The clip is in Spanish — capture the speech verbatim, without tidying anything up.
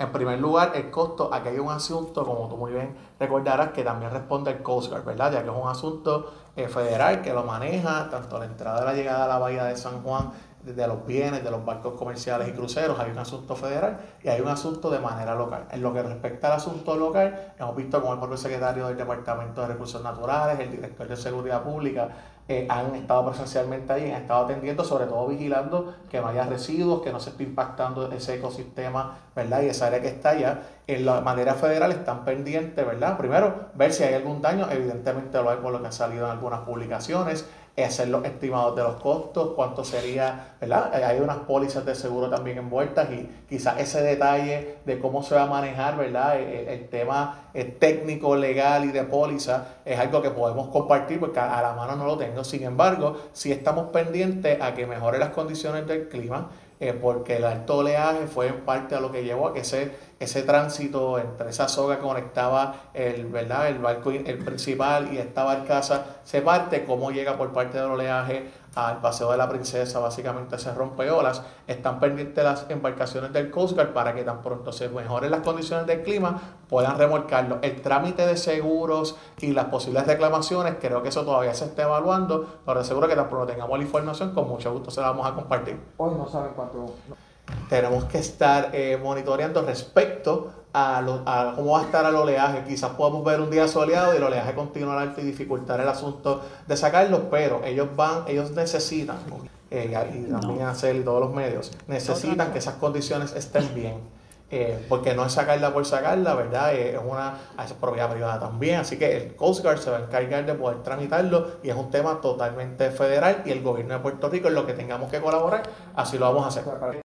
En primer lugar, el costo, aquí hay un asunto, como tú muy bien recordarás, que también responde el Coast Guard, ¿verdad? Ya que es un asunto eh, federal que lo maneja tanto la entrada y la llegada a la bahía de San Juan, de los bienes, de los barcos comerciales y cruceros, hay un asunto federal y hay un asunto de manera local. En lo que respecta al asunto local, hemos visto como el propio secretario del Departamento de Recursos Naturales, el director de Seguridad Pública, eh, han estado presencialmente ahí, han estado atendiendo, sobre todo vigilando que no haya residuos, que no se esté impactando ese ecosistema, ¿verdad? Y esa área que está allá. En la manera federal están pendientes, ¿verdad? Primero, ver si hay algún daño, evidentemente lo hay por lo que ha salido en algunas publicaciones, hacer los estimados de los costos, cuánto sería, ¿verdad? Hay unas pólizas de seguro también envueltas y quizás ese detalle de cómo se va a manejar, ¿verdad? El, el tema técnico, legal y de póliza es algo que podemos compartir porque a la mano no lo tengo. Sin embargo, sí estamos pendientes a que mejore las condiciones del clima, eh, porque el alto oleaje fue en parte a lo que llevó a que ese, ese tránsito entre esa soga que conectaba el, ¿verdad? el barco el principal y esta barcaza se parte, cómo llega por parte del oleaje al Paseo de la Princesa, básicamente se rompe olas. Están pendientes las embarcaciones del Coast Guard para que tan pronto se mejoren las condiciones del clima puedan remolcarlo. El trámite de seguros y las posibles reclamaciones, creo que eso todavía se está evaluando, pero de seguro que tan pronto tengamos la información, con mucho gusto se la vamos a compartir. Hoy no saben cuánto. Tenemos que estar eh, monitoreando respecto a, lo, a cómo va a estar el oleaje. Quizás podamos ver un día soleado y el oleaje continuar alto y dificultar el asunto de sacarlos, pero ellos van, ellos necesitan, eh, y también no. hacer y todos los medios, necesitan que esas condiciones estén bien. Eh, porque no es sacarla por sacarla, ¿verdad? Eh, es una es propiedad privada también, así que el Coast Guard se va a encargar de poder tramitarlo y es un tema totalmente federal y el gobierno de Puerto Rico en lo que tengamos que colaborar, así lo vamos a hacer.